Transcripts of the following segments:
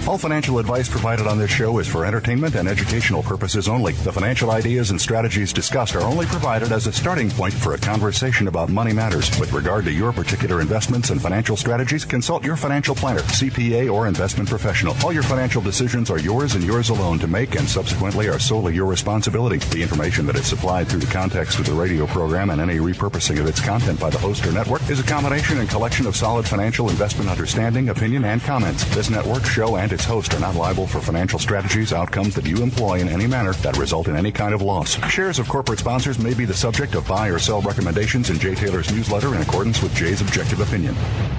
All financial advice provided on this show is for entertainment and educational purposes only. The financial ideas and strategies discussed are only provided as a starting point for a conversation about money matters. With regard to your particular investments and financial strategies, consult your financial planner, CPA, or investment professional. All your financial decisions are yours and yours alone to make and subsequently are solely your responsibility. The information that is supplied through the context of the radio program and any repurposing of its content by the host or network is a combination and collection of solid financial investment understanding, opinion, and comments. This network, show, and its host are not liable for financial strategies, outcomes that you employ in any manner that result in any kind of loss. Shares of corporate sponsors may be the subject of buy or sell recommendations in Jay Taylor's newsletter in accordance with Jay's objective opinion.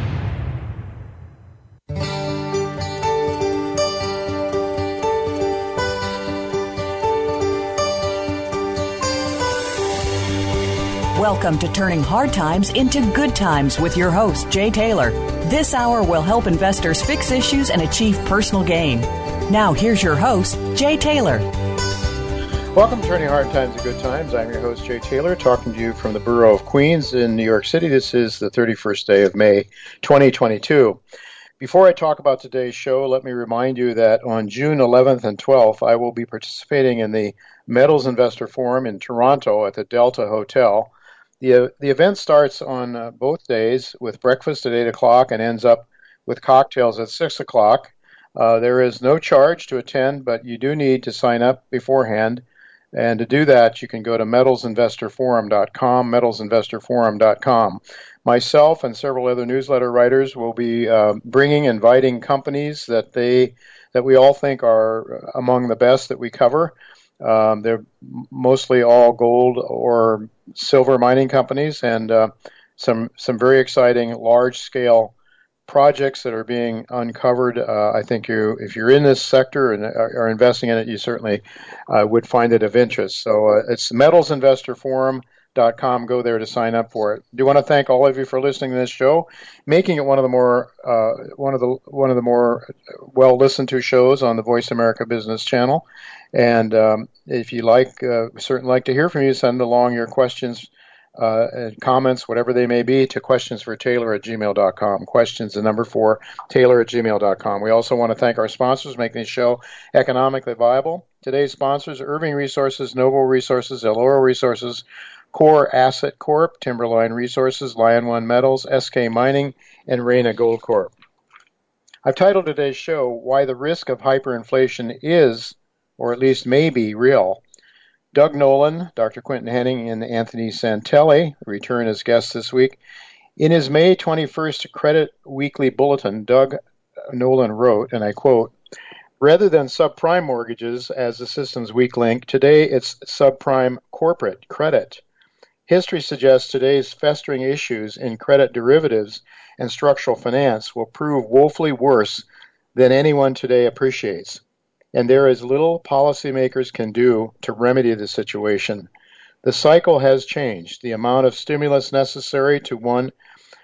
Welcome to Turning Hard Times into Good Times with your host, Jay Taylor. This hour will help investors fix issues and achieve personal gain. Now, here's your host, Jay Taylor. Welcome to Turning Hard Times into Good Times. I'm your host, Jay Taylor, talking to you from the borough of Queens in New York City. This is the 31st day of May, 2022. Before I talk about today's show, let me remind you that on June 11th and 12th, I will be participating in the Metals Investor Forum in Toronto at the Delta Hotel. The event starts on both days with breakfast at 8 o'clock and ends up with cocktails at 6 o'clock. There is no charge to attend, but you do need to sign up beforehand. And to do that, you can go to metalsinvestorforum.com, metalsinvestorforum.com. Myself and several other newsletter writers will be inviting companies that we all think are among the best that we cover. They're mostly all gold or silver mining companies, and some very exciting large-scale projects that are being uncovered. I think if you're in this sector and are investing in it, you certainly would find it of interest. So it's metalsinvestorforum.com. Go there to sign up for it. I do want to thank all of you for listening to this show, making it one of the more well listened to shows on the Voice America Business Channel. And if you certainly like to hear from you, send along your questions and comments, whatever they may be, to questionsfortaylor@gmail.com. Questions, the number 4, Taylor@gmail.com. We also want to thank our sponsors, making this show economically viable. Today's sponsors: Irving Resources, Novo Resources, Elora Resources, Core Asset Corp, Timberline Resources, Lion One Metals, SK Mining, and Reyna Gold Corp. I've titled today's show, Why the Risk of Hyperinflation is, or at least may be, real. Doug Nolan, Dr. Quinton Henning, and Anthony Santelli return as guests this week. In his May 21st Credit Weekly Bulletin, Doug Nolan wrote, and I quote, "Rather than subprime mortgages as the system's weak link, today it's subprime corporate credit. History suggests today's festering issues in credit derivatives and structural finance will prove woefully worse than anyone today appreciates. And there is little policymakers can do to remedy the situation. The cycle has changed. The amount of stimulus necessary to one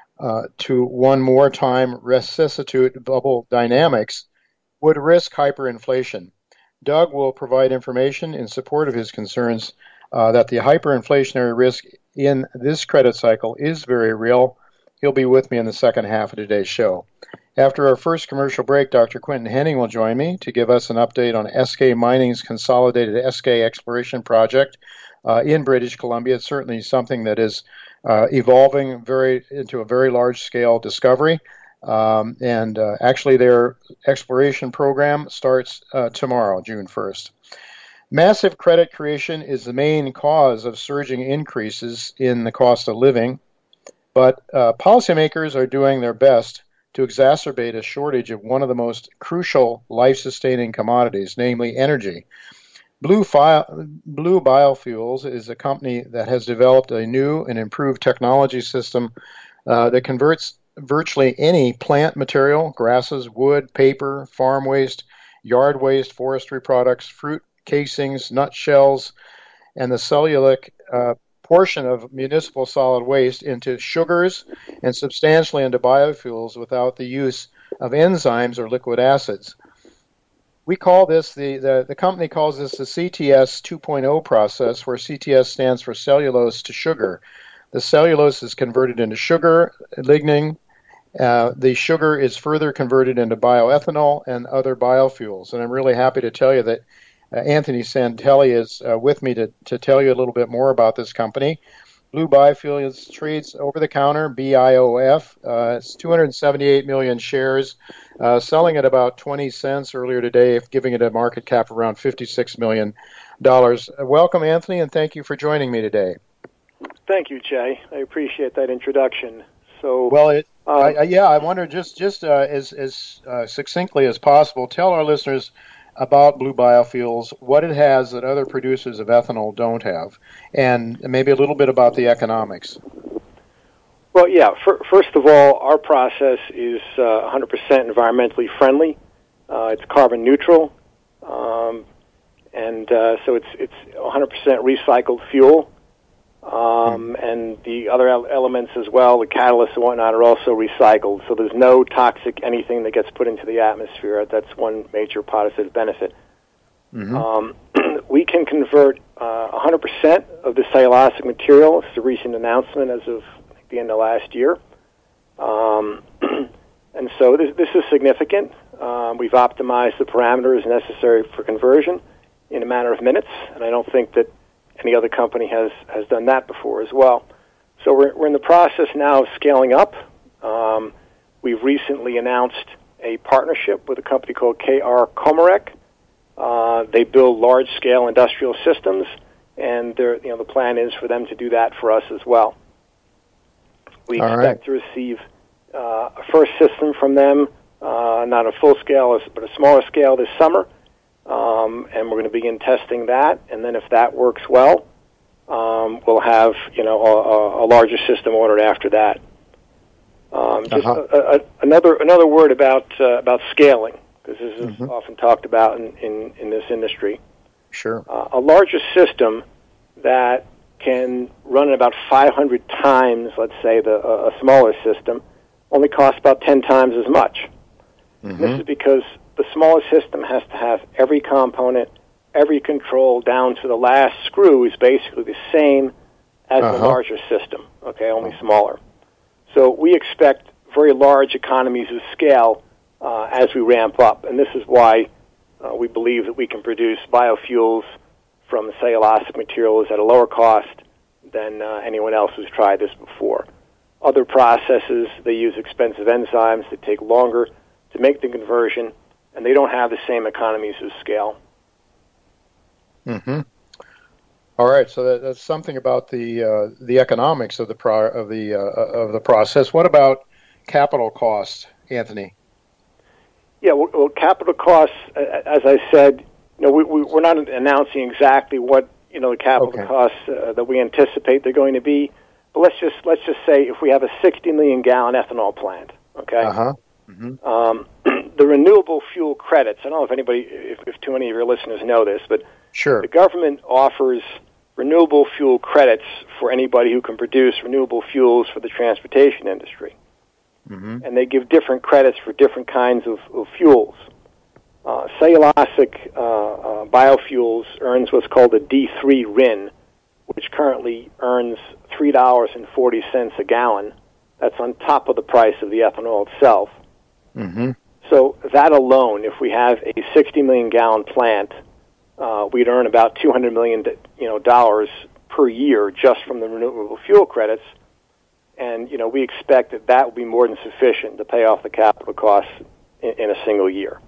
more time resuscitate bubble dynamics would risk hyperinflation." Doug will provide information in support of his concerns that the hyperinflationary risk in this credit cycle is very real. He'll be with me in the second half of today's show. After our first commercial break, Dr. Quinton Henning will join me to give us an update on SK Mining's consolidated SK exploration project in British Columbia. It's certainly something that is evolving into a very large-scale discovery. Actually, their exploration program starts tomorrow, June 1st. Massive credit creation is the main cause of surging increases in the cost of living, but policymakers are doing their best to exacerbate a shortage of one of the most crucial life-sustaining commodities, namely energy. Blue Biofuels is a company that has developed a new and improved technology system that converts virtually any plant material, grasses, wood, paper, farm waste, yard waste, forestry products, fruit casings, nut shells, and the cellulosic portion of municipal solid waste into sugars and substantially into biofuels without the use of enzymes or liquid acids. We call this, the company calls this the CTS 2.0 process, where CTS stands for cellulose to sugar. The cellulose is converted into sugar, lignin, The sugar is further converted into bioethanol and other biofuels. And I'm really happy to tell you that Anthony Santelli is with me to tell you a little bit more about this company. Blue Biofuels trades over the counter, BIOF. It's 278 million shares, selling at about 20 cents earlier today, giving it a market cap around $56 million. Welcome, Anthony, and thank you for joining me today. Thank you, Jay. I appreciate that introduction. So, well, I wonder just as succinctly as possible, tell our listeners about Blue Biofuels, what it has that other producers of ethanol don't have, and maybe a little bit about the economics. Well, yeah. First of all, our process is 100% environmentally friendly. It's carbon neutral, and so it's 100% recycled fuel. And the other elements as well, the catalysts and whatnot, are also recycled. So there's no toxic anything that gets put into the atmosphere. That's one major positive benefit. Mm-hmm. We can convert 100% of the cellulosic material. It's a recent announcement as of the end of last year. And so this is significant. We've optimized the parameters necessary for conversion in a matter of minutes, and I don't think that any other company has done that before as well. So we're in the process now of scaling up. We've recently announced a partnership with a company called KR Comerec. They build large-scale industrial systems, and the plan is for them to do that for us as well. We expect to receive a first system from them, not a full scale, but a smaller scale this summer. And we're going to begin testing that, and then if that works well, we'll have a larger system ordered after that. Another word about scaling, because this is often talked about in this industry. Sure. A larger system that can run at about 500 times, let's say, a smaller system, only costs about 10 times as much. Mm-hmm. This is because the smaller system has to have every component, every control down to the last screw is basically the same as the larger system, only smaller. So we expect very large economies of scale as we ramp up, and this is why we believe that we can produce biofuels from cellulosic materials at a lower cost than anyone else who's tried this before. Other processes, they use expensive enzymes that take longer to make the conversion, and they don't have the same economies of scale. Mm-hmm. All right, so that's something about the economics of the process. What about capital costs, Anthony? Yeah, well, capital costs, as I said, we're not announcing exactly what the capital costs that we anticipate they're going to be. But let's just say if we have a 60 million gallon ethanol plant, the renewable fuel credits. I don't know if if too many of your listeners know this, but sure, the government offers renewable fuel credits for anybody who can produce renewable fuels for the transportation industry. Mm-hmm. And they give different credits for different kinds of fuels. Cellulosic biofuels earns what's called a D3 RIN, which currently earns $3.40 a gallon. That's on top of the price of the ethanol itself. Mm-hmm. So that alone, if we have a 60 million gallon plant, we'd earn about $200 million dollars per year just from the renewable fuel credits. And we expect that will be more than sufficient to pay off the capital costs in a single year.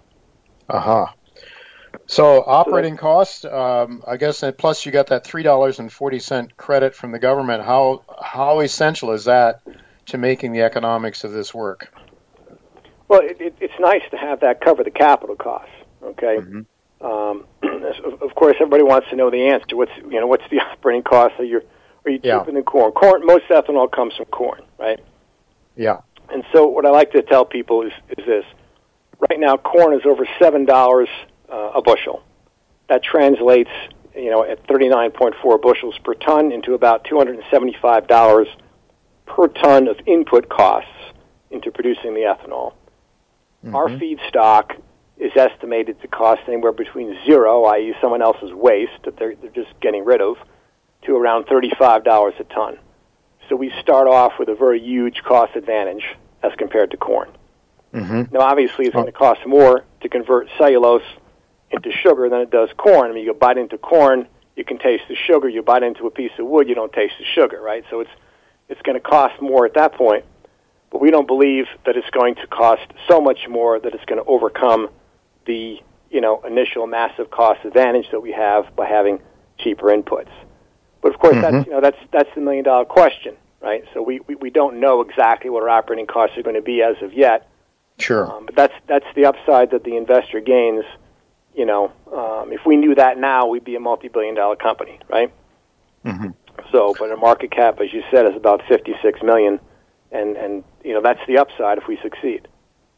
So operating costs, I guess, and plus you got that $3.40 credit from the government. How essential is that to making the economics of this work? Well, it's nice to have that cover the capital costs. Okay. Mm-hmm. Of course, everybody wants to know the answer. What's the operating cost? Are you cheaper than corn? Most ethanol comes from corn, right? Yeah. And so what I like to tell people is this: right now, corn is over $7 a bushel. That translates, at 39.4 bushels per ton into about $275 per ton of input costs into producing the ethanol. Mm-hmm. Our feedstock is estimated to cost anywhere between zero, i.e. someone else's waste that they're just getting rid of, to around $35 a ton. So we start off with a very huge cost advantage as compared to corn. Mm-hmm. Now, obviously, it's going to cost more to convert cellulose into sugar than it does corn. I mean, you bite into corn, you can taste the sugar. You bite into a piece of wood, you don't taste the sugar, right? So it's going to cost more at that point. But we don't believe that it's going to cost so much more that it's going to overcome the initial massive cost advantage that we have by having cheaper inputs. But of course, that's the $1 million question, right? So we don't know exactly what our operating costs are going to be as of yet. Sure. But that's the upside that the investor gains. If we knew that now, we'd be a multi-billion-dollar company, right? Mm-hmm. So, but our market cap, as you said, is about $56 million, and that's the upside if we succeed.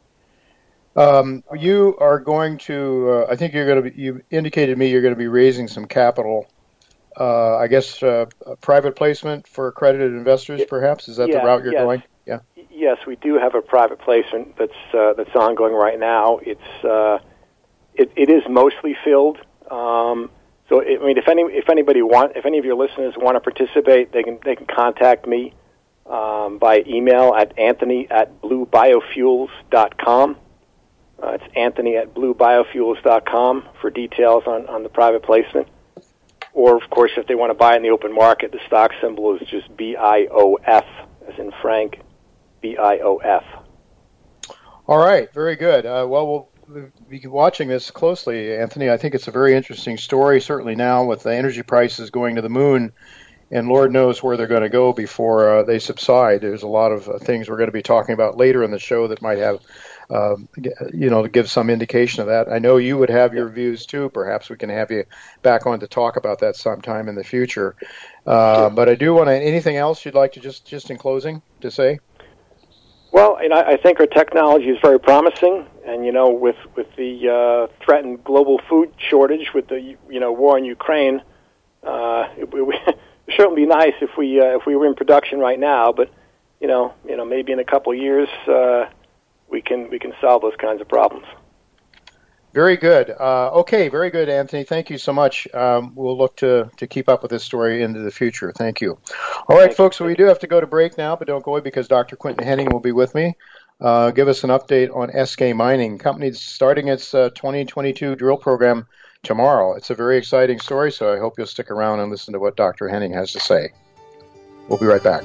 You are going to, I think you indicated to me you're going to be raising some capital, I guess a private placement for accredited investors, perhaps? Is that the route you're going? Yeah. Yes, we do have a private placement that's ongoing right now. It is mostly filled. So, if any of your listeners want to participate, they can contact me by email at anthony@bluebiofuels.com. It's anthony@bluebiofuels.com for details on the private placement. Or, of course, if they want to buy in the open market, the stock symbol is just BIOF, as in Frank, BIOF. All right, very good. We'll be watching this closely, Anthony. I think it's a very interesting story, certainly now with the energy prices going to the moon, and Lord knows where they're going to go before they subside. There's a lot of things we're going to be talking about later in the show that might have, to give some indication of that. I know you would have your views too. Perhaps we can have you back on to talk about that sometime in the future. But I do want to, anything else you'd like to just in closing to say? Well, I think our technology is very promising, and with the threatened global food shortage, with the war in Ukraine, it would certainly be nice if we were in production right now. But maybe in a couple of years we can solve those kinds of problems. Very good. Okay, very good, Anthony. Thank you so much. We'll look to keep up with this story into the future. Thank you. All right, folks, so we do have to go to break now, but don't go away because Dr. Quinton Henning will be with me. Give us an update on SK Mining. Company's starting its 2022 drill program tomorrow. It's a very exciting story, so I hope you'll stick around and listen to what Dr. Henning has to say. We'll be right back.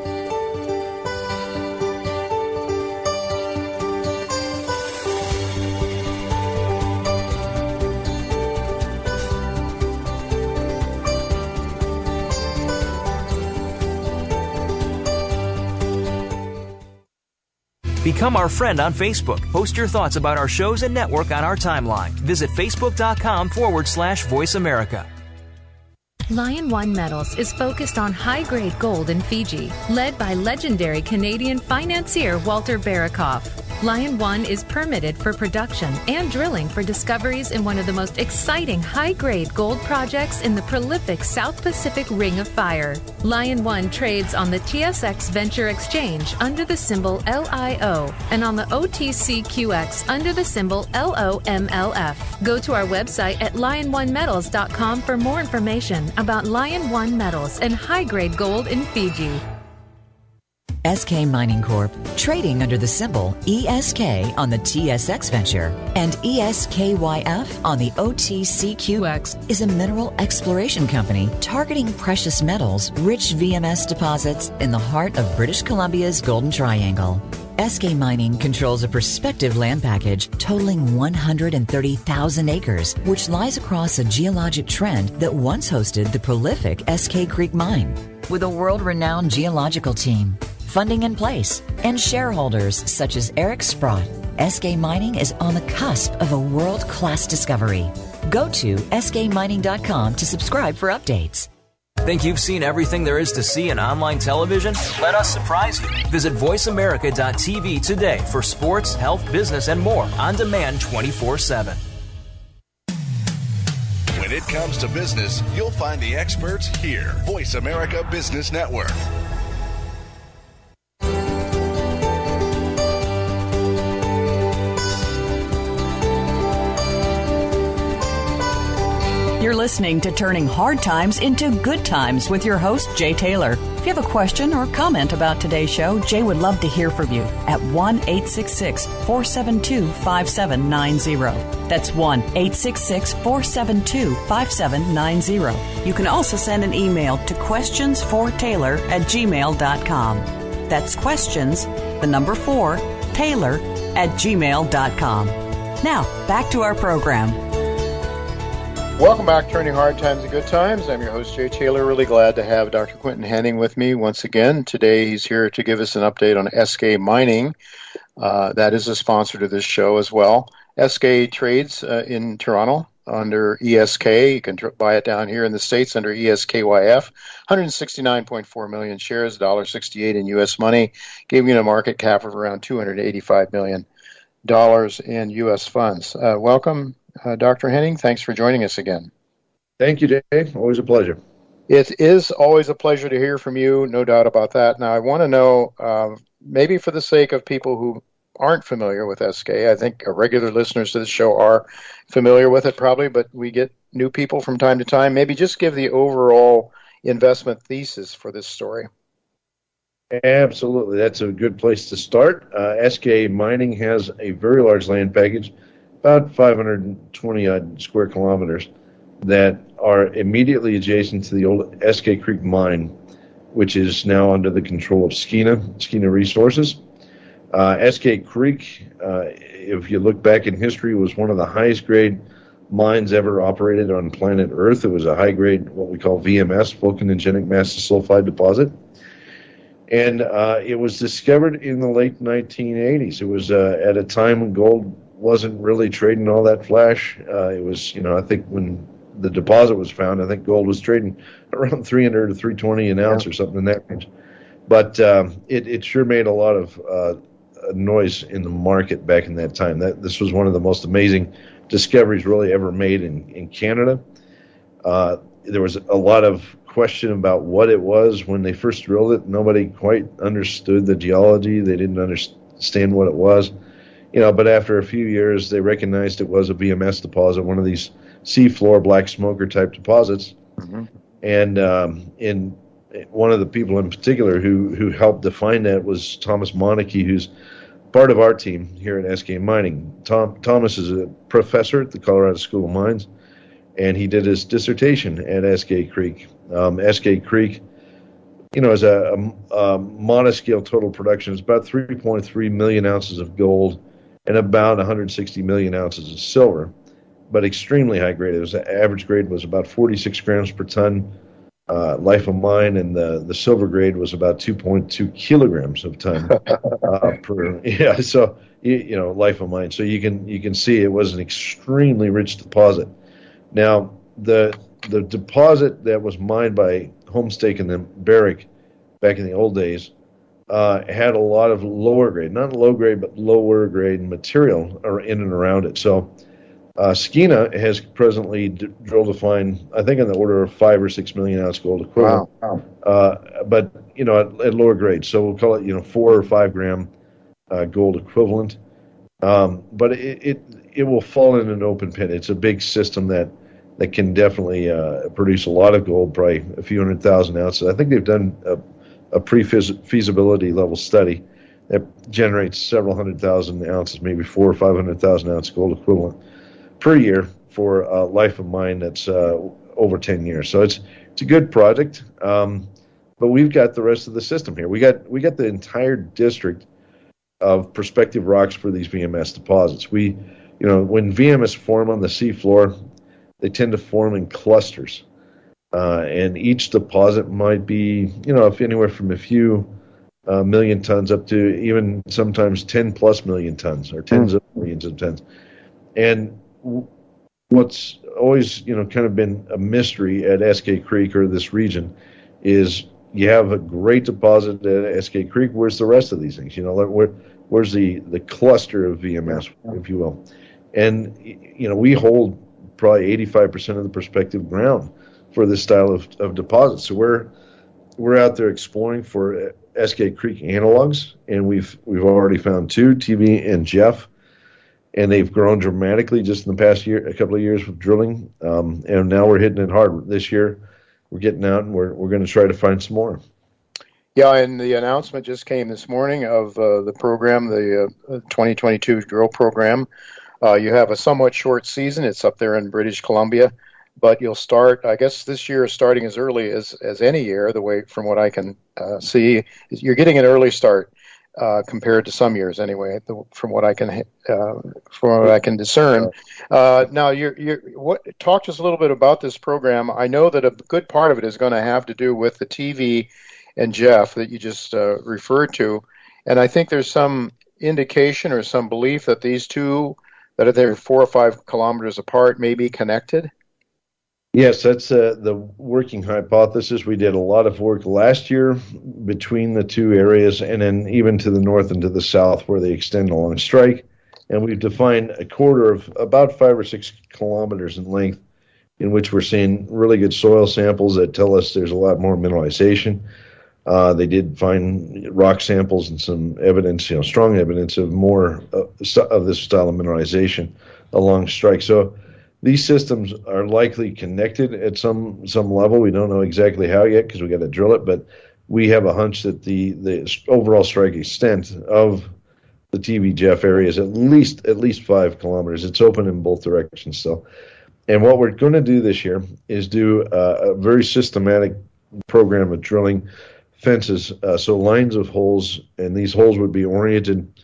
Become our friend on Facebook. Post your thoughts about our shows and network on our timeline. Visit facebook.com/Voice America. Lion One Metals is focused on high-grade gold in Fiji, led by legendary Canadian financier Walter Barakoff. Lion One is permitted for production and drilling for discoveries in one of the most exciting high-grade gold projects in the prolific South Pacific Ring of Fire. Lion One trades on the TSX Venture Exchange under the symbol LIO and on the OTCQX under the symbol LOMLF. Go to our website at liononemetals.com for more information about Lion One Metals and high-grade gold in Fiji. SK Mining Corp., trading under the symbol ESK on the TSX Venture and ESKYF on the OTCQX, is a mineral exploration company targeting precious metals, rich VMS deposits in the heart of British Columbia's Golden Triangle. SK Mining controls a prospective land package totaling 130,000 acres, which lies across a geologic trend that once hosted the prolific SK Creek Mine. With a world-renowned geological team, funding in place, and shareholders such as Eric Sprott, SK Mining is on the cusp of a world-class discovery. Go to skmining.com to subscribe for updates. Think you've seen everything there is to see in online television? Let us surprise you. Visit voiceamerica.tv today for sports, health, business, and more on demand 24/7. When it comes to business, you'll find the experts here. Voice America Business Network. You're listening to Turning Hard Times into Good Times with your host, Jay Taylor. If you have a question or comment about today's show, Jay would love to hear from you at 1-866-472-5790. That's 1-866-472-5790. You can also send an email to questionsfortaylor@gmail.com. That's questions, the number 4, Taylor@gmail.com. Now, back to our program. Welcome back, Turning Hard Times to Good Times. I'm your host, Jay Taylor. Really glad to have Dr. Quentin Henning with me once again. Today, he's here to give us an update on SK Mining. That is a sponsor to this show as well. SK trades in Toronto under ESK. You can buy it down here in the States under ESKYF. 169.4 million shares, $1.68 in U.S. money, giving it a market cap of around $285 million in U.S. funds. Welcome, Dr. Henning. Thanks for joining us again. Thank you, Dave. Always a pleasure. It is always a pleasure to hear from you, no doubt about that. Now, I want to know, maybe for the sake of people who aren't familiar with SK, I think regular listeners to the show are familiar with it probably, but we get new people from time to time. Maybe just give the overall investment thesis for this story. Absolutely. That's a good place to start. SK Mining has a very large land package, about 520 square kilometers, that are immediately adjacent to the old SK Creek mine, which is now under the control of Skeena Resources. SK Creek, if you look back in history, was one of the highest grade mines ever operated on planet Earth. It was a high grade, what we call VMS, volcanogenic massive sulfide deposit. And it was discovered in the late 1980s. It was at a time when gold wasn't really trading all that flash. It was, I think when the deposit was found, I think gold was trading around 300 to 320 an ounce or something in that range. But it sure made a lot of noise in the market back in that time. This was one of the most amazing discoveries really ever made in Canada. There was a lot of question about what it was when they first drilled it. Nobody quite understood the geology. They didn't understand what it was. But after a few years, they recognized it was a VMS deposit, one of these seafloor black smoker type deposits. Mm-hmm. And in one of the people in particular who helped define that was Thomas Moneke, who's part of our team here at SK Mining. Thomas is a professor at the Colorado School of Mines, and he did his dissertation at SK Creek. SK Creek, is a modest scale total production. It's about 3.3 million ounces of gold and about 160 million ounces of silver, but extremely high grade. The average grade was about 46 grams per ton life of mine, and the silver grade was about 2.2 kilograms of ton per. Yeah, so life of mine. So you can see it was an extremely rich deposit. Now the deposit that was mined by Homestake and then Barrick back in the old days had a lot of lower grade, not low grade, but lower grade material in and around it. So Skeena has presently drilled to find, I think, in the order of 5 or 6 million ounce gold equivalent. Wow. But at lower grade, so we'll call it 4 or 5 gram gold equivalent. But it will fall in an open pit. It's a big system that can definitely produce a lot of gold, probably a few 100,000 ounces. I think they've done a pre-feasibility level study that generates several 100,000 ounces, maybe 400,000 or 500,000 ounce gold equivalent per year for a life of mine that's over 10 years. So it's a good project, but we've got the rest of the system here. We got the entire district of prospective rocks for these VMS deposits. When VMS form on the seafloor, they tend to form in clusters. And each deposit might be, if anywhere from a few million tons up to even sometimes 10 plus million tons or tens of millions of tons. And what's always, kind of been a mystery at SK Creek or this region is you have a great deposit at SK Creek. Where's the rest of these things? Where's the cluster of VMS, if you will? And, we hold probably 85% of the prospective ground for this style of deposit. So we're out there exploring for SK Creek analogs, and we've already found 2, TV and Jeff, and they've grown dramatically just in the past a couple of years with drilling, and now we're hitting it hard. This year we're getting out and we're going to try to find some more. Yeah, and the announcement just came this morning of the program, the 2022 drill program. You have a somewhat short season. It's up there in British Columbia, but you'll start, I guess this year is starting as early as any year, the way from what I can see. You're getting an early start compared to some years anyway, from what I can discern. Now, talk to us a little bit about this program. I know that a good part of it is going to have to do with the TV and Jeff that you just referred to, and I think there's some indication or some belief that these two that are there 4 or 5 kilometers apart may be connected. Yes, that's the working hypothesis. We did a lot of work last year between the two areas, and then even to the north and to the south where they extend along strike, and we've defined a corridor of about 5 or 6 kilometers in length in which we're seeing really good soil samples that tell us there's a lot more mineralization. They did find rock samples and some evidence, strong evidence of more of this style of mineralization along strike. So these systems are likely connected at some level. We don't know exactly how yet because we got to drill it, but we have a hunch that the overall strike extent of the TV Jeff area is at least 5 kilometers. It's open in both directions still. And what we're going to do this year is do a very systematic program of drilling fences, so lines of holes, and these holes would be oriented.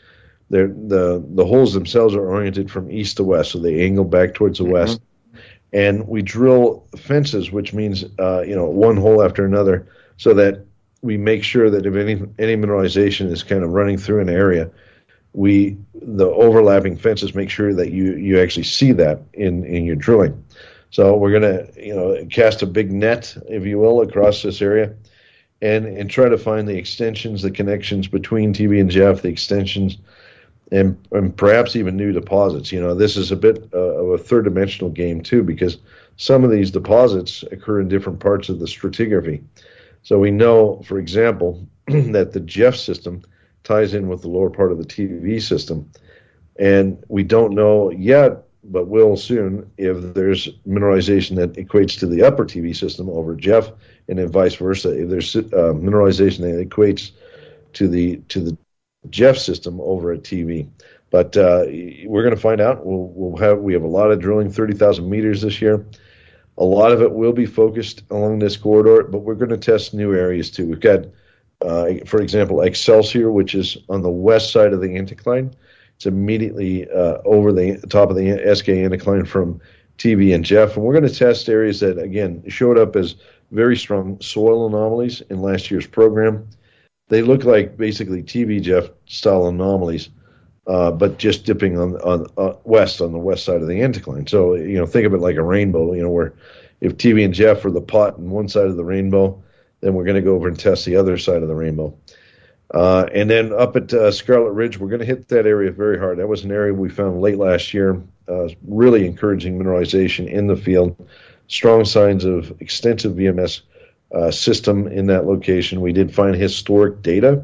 The holes themselves are oriented from east to west, so they angle back towards the west. And we drill fences, which means one hole after another, so that we make sure that if any mineralization is kind of running through an area, the overlapping fences make sure that you actually see that in your drilling. So we're going to cast a big net, if you will, across this area. And try to find the extensions, the connections between TV and Jeff, the extensions, and perhaps even new deposits. This is a bit of a third-dimensional game, too, because some of these deposits occur in different parts of the stratigraphy. So we know, for example, that the Jeff system ties in with the lower part of the TV system. And we don't know yet, but will soon, if there's mineralization that equates to the upper TV system over Jeff, and then vice versa. If there's mineralization that equates to the Jeff system over at TV, but we're going to find out. We have a lot of drilling, 30,000 meters this year. A lot of it will be focused along this corridor, but we're going to test new areas too. We've got, for example, Excelsior, which is on the west side of the anticline. It's immediately over the top of the SK anticline from TV and Jeff, and we're going to test areas that again showed up as very strong soil anomalies in last year's program. They look like basically TV Jeff style anomalies, but just dipping on the west side of the anticline. So think of it like a rainbow. Where if TV and Jeff are the pot on one side of the rainbow, then we're going to go over and test the other side of the rainbow. And then up at Scarlet Ridge, we're going to hit that area very hard. That was an area we found late last year, really encouraging mineralization in the field. Strong signs of extensive VMS system in that location. We did find historic data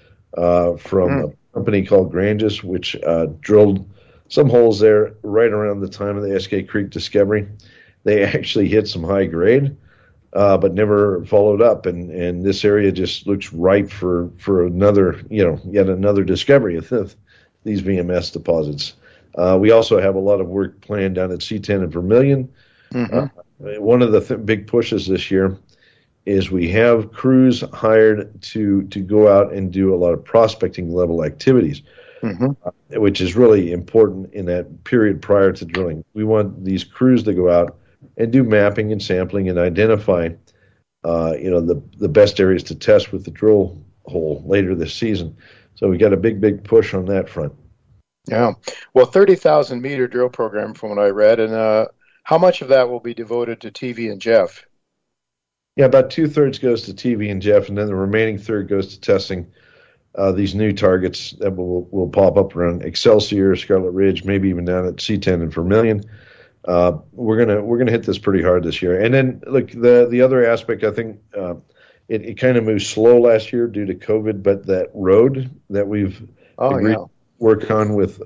from a company called Granges, which drilled some holes there right around the time of the SK Creek discovery. They actually hit some high grade, but never followed up. And this area just looks ripe for another, yet another discovery of these VMS deposits. We also have a lot of work planned down at C10 and Vermilion. One of the big pushes this year is we have crews hired to go out and do a lot of prospecting level activities, which is really important in that period prior to drilling. We want these crews to go out and do mapping and sampling and identify, the best areas to test with the drill hole later this season. So we got a big push on that front. Yeah. Well, 30,000 meter drill program from what I read, and how much of that will be devoted to TV and Jeff? Yeah, about 2/3 goes to TV and Jeff, and then the remaining third goes to testing these new targets that will pop up around Excelsior, Scarlet Ridge, maybe even down at C10 and Vermilion. We're gonna hit this pretty hard this year. And then look, the other aspect, I think it kind of moved slow last year due to COVID, but that road that we've agreed to work on with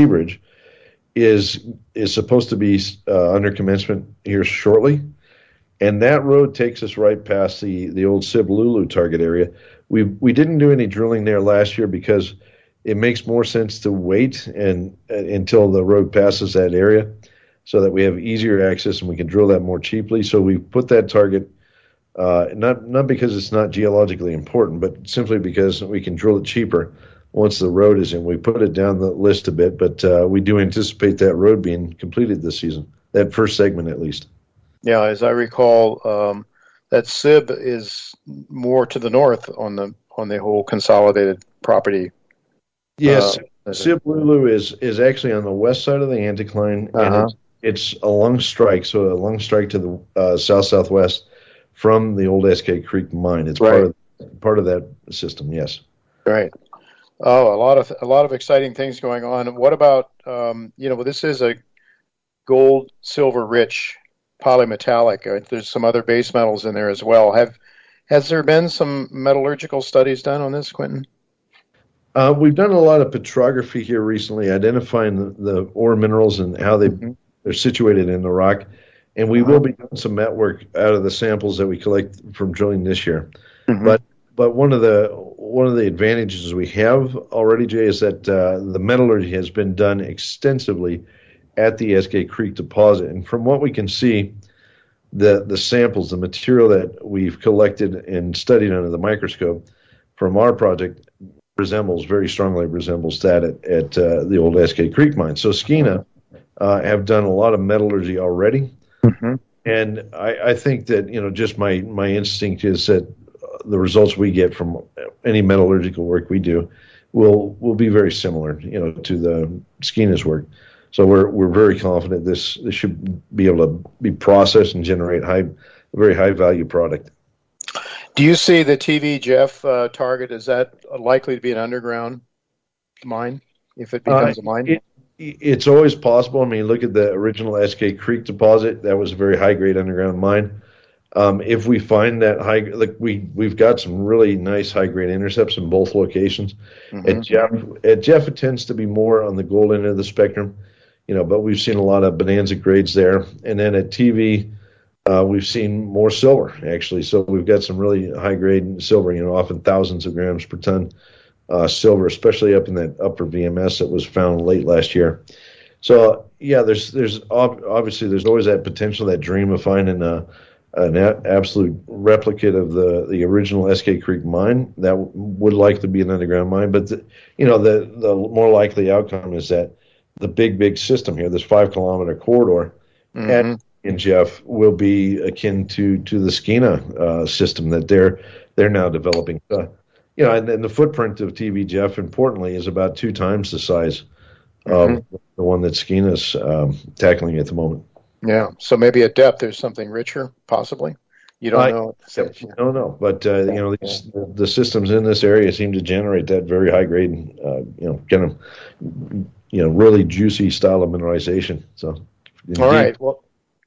Seabridge is supposed to be under commencement here shortly. And that road takes us right past the old Sibalulu target area. We didn't do any drilling there last year because it makes more sense to wait until the road passes that area so that we have easier access and we can drill that more cheaply. So we put that target, not because it's not geologically important, but simply because we can drill it cheaper once the road is in. We put it down the list a bit, but we do anticipate that road being completed this season, that first segment at least. Yeah, as I recall, that SIB is more to the north on the whole consolidated property. Yes, Sibalulu is actually on the west side of the anticline, and it's a long strike, so a long strike to the south-southwest from the old SK Creek mine. It's right. part of that system. Yes. Right. Oh, a lot of exciting things going on. What about this is a gold silver rich polymetallic. There's some other base metals in there as well. Has there been some metallurgical studies done on this, Quentin? We've done a lot of petrography here recently, identifying the ore minerals and how they're situated in the rock, and we will be doing some met work out of the samples that we collect from drilling this year. But one of the advantages we have already, Jay, is that the metallurgy has been done extensively at the SK Creek deposit, and from what we can see, the samples, the material that we've collected and studied under the microscope from our project very strongly resembles that at the old SK Creek mine. So Skeena have done a lot of metallurgy already, and I think that just my instinct is that the results we get from any metallurgical work we do will be very similar, to the Skeena's work. So we're very confident this should be able to be processed and generate a very high value product. Do you see the TV Jeff target? Is that likely to be an underground mine if it becomes a mine? It's always possible. I mean, look at the original SK Creek deposit. That was a very high grade underground mine. If we find that we've got some really nice high grade intercepts in both locations. At Jeff, it tends to be more on the gold end of the spectrum, but we've seen a lot of bonanza grades there. And then at TV, we've seen more silver, actually. So we've got some really high-grade silver, often thousands of grams per ton silver, especially up in that upper VMS that was found late last year. So, yeah, there's obviously there's always that potential, that dream of finding an absolute replicate of the original SK Creek mine. That would likely be an underground mine. But, the more likely outcome is that the big system here, this 5-kilometer corridor, and Jeff will be akin to the Skeena system that they're now developing. And the footprint of TV Jeff, importantly, is about 2 times the size of the one that Skeena's tackling at the moment. Yeah, so maybe at depth there's something richer, possibly. You don't know. I don't know, but the systems in this area seem to generate that very high grade, kind of, really juicy style of mineralization. So, all right, well.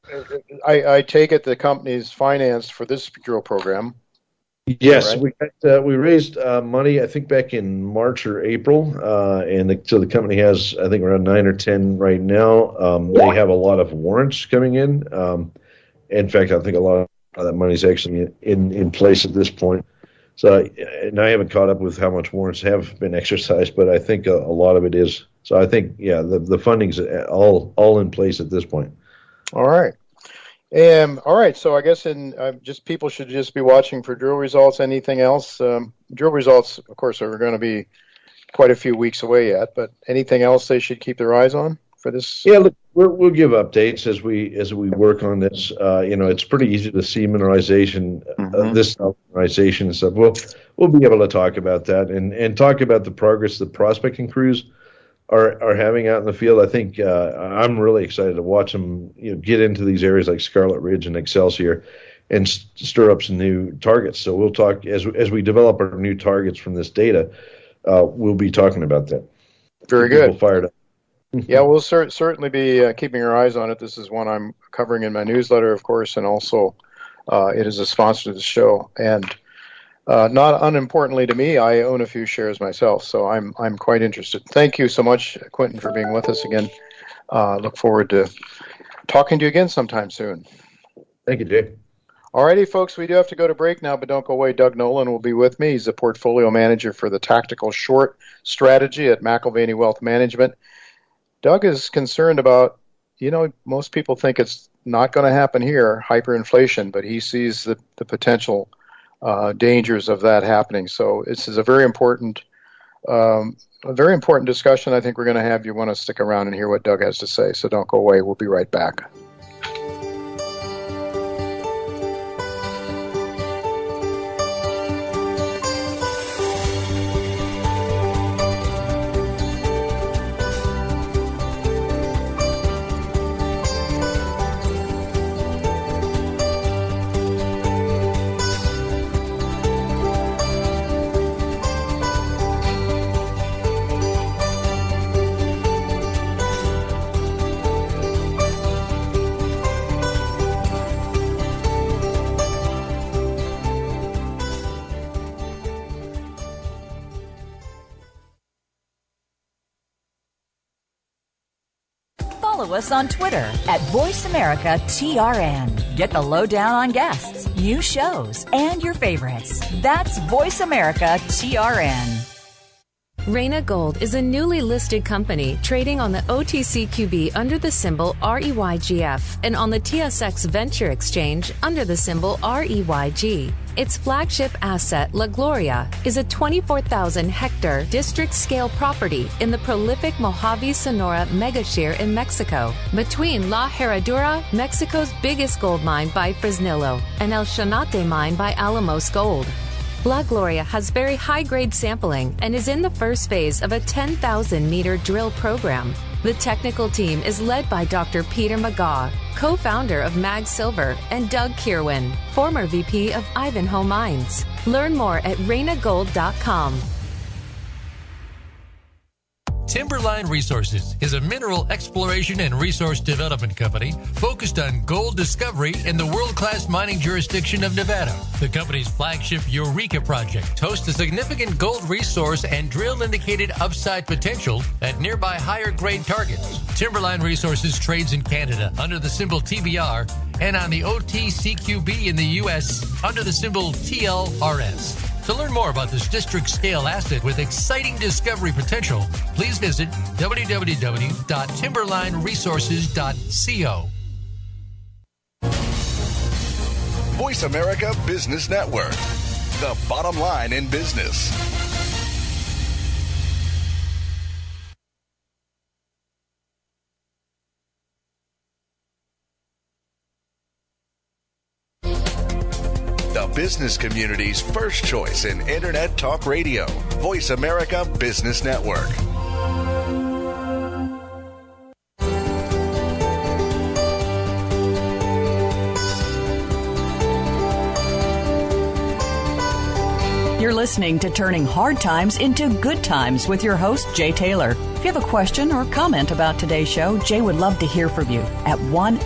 I take it the company's financed for this drill program. Yes, right? we raised money, I think, back in March or April, so the company has, I think, around 9 or 10 right now. They have a lot of warrants coming in. In fact, I think a lot of that money is actually in place at this point. So, and I haven't caught up with how much warrants have been exercised, but I think a lot of it is. So I think, the funding's all in place at this point. All right. All right. So I guess people should just be watching for drill results. Anything else? Drill results, of course, are going to be quite a few weeks away yet. But anything else they should keep their eyes on for this? Yeah, look, we'll give updates as we work on this. It's pretty easy to see mineralization, this mineralization and stuff. We'll be able to talk about that and talk about the progress the prospecting crews are having out in the field. I think I'm really excited to watch them get into these areas like Scarlet Ridge and Excelsior and stir up some new targets. So we'll talk as we develop our new targets from this data. We'll be talking about that. Very good. Fired up. Yeah, we'll certainly be keeping our eyes on it. This is one I'm covering in my newsletter, of course, and also it is a sponsor to the show. And not unimportantly to me, I own a few shares myself, so I'm quite interested. Thank you so much, Quentin, for being with us again. Look forward to talking to you again sometime soon. Thank you, Jay. Alrighty, folks, we do have to go to break now, but don't go away. Doug Nolan will be with me. He's the portfolio manager for the tactical short strategy at McAlvany Wealth Management. Doug is concerned about, most people think it's not going to happen here, hyperinflation, but he sees the potential dangers of that happening. So this is a very important discussion I think we're going to have. You want to stick around and hear what Doug has to say, so don't go away. We'll be right back. Follow us on Twitter at VoiceAmericaTRN. Get the lowdown on guests, new shows, and your favorites. That's VoiceAmericaTRN. Reyna Gold is a newly listed company trading on the OTCQB under the symbol REYGF and on the TSX Venture Exchange under the symbol REYG. Its flagship asset, La Gloria, is a 24,000-hectare district-scale property in the prolific Mojave Sonora megashire in Mexico, between La Herradura, Mexico's biggest gold mine by Fresnillo, and El Chanate mine by Alamos Gold. La Gloria has very high-grade sampling and is in the first phase of a 10,000-meter drill program. The technical team is led by Dr. Peter McGaugh, co-founder of Mag Silver, and Doug Kirwan, former VP of Ivanhoe Mines. Learn more at reynagold.com. Timberline Resources is a mineral exploration and resource development company focused on gold discovery in the world-class mining jurisdiction of Nevada. The company's flagship Eureka project hosts a significant gold resource and drill-indicated upside potential at nearby higher-grade targets. Timberline Resources trades in Canada under the symbol TBR and on the OTCQB in the U.S. under the symbol TLRS. To learn more about this district-scale asset with exciting discovery potential, please visit www.timberlineresources.co. Voice America Business Network, the bottom line in business. The business community's first choice in Internet Talk Radio. Voice America Business Network. You're listening to Turning Hard Times into Good Times with your host, Jay Taylor. If you have a question or comment about today's show, Jay would love to hear from you at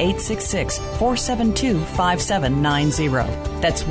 1-866-472-5790. That's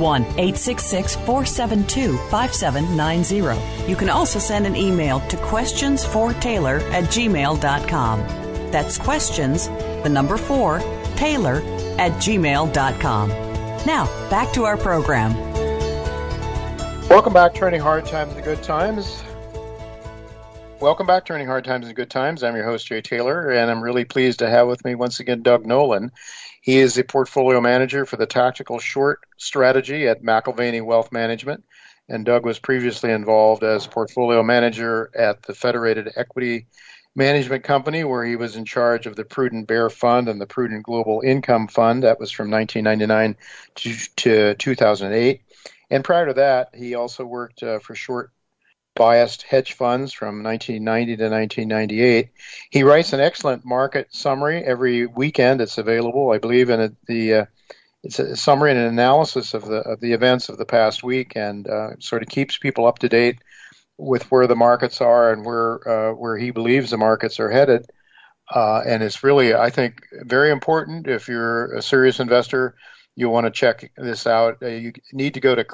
1-866-472-5790. You can also send an email to questionsfortaylor@gmail.com. That's questions, the number 4, Taylor@gmail.com. Now, back to our program. Welcome back, Turning Hard Times into Good Times. Welcome back, Turning Hard Times into Good Times. I'm your host, Jay Taylor, and I'm really pleased to have with me once again Doug Nolan. He is the portfolio manager for the tactical short strategy at McAlvany Wealth Management, and Doug was previously involved as portfolio manager at the Federated Equity Management Company, where he was in charge of the Prudent Bear Fund and the Prudent Global Income Fund. That was from 1999 to 2008. And prior to that, he also worked for short-biased hedge funds from 1990 to 1998. He writes an excellent market summary every weekend. It's available, I believe, and it's a summary and an analysis of the events of the past week, and sort of keeps people up to date with where the markets are and where he believes the markets are headed. And it's really, I think, very important if you're a serious investor. You'll want to check this out. You need to go to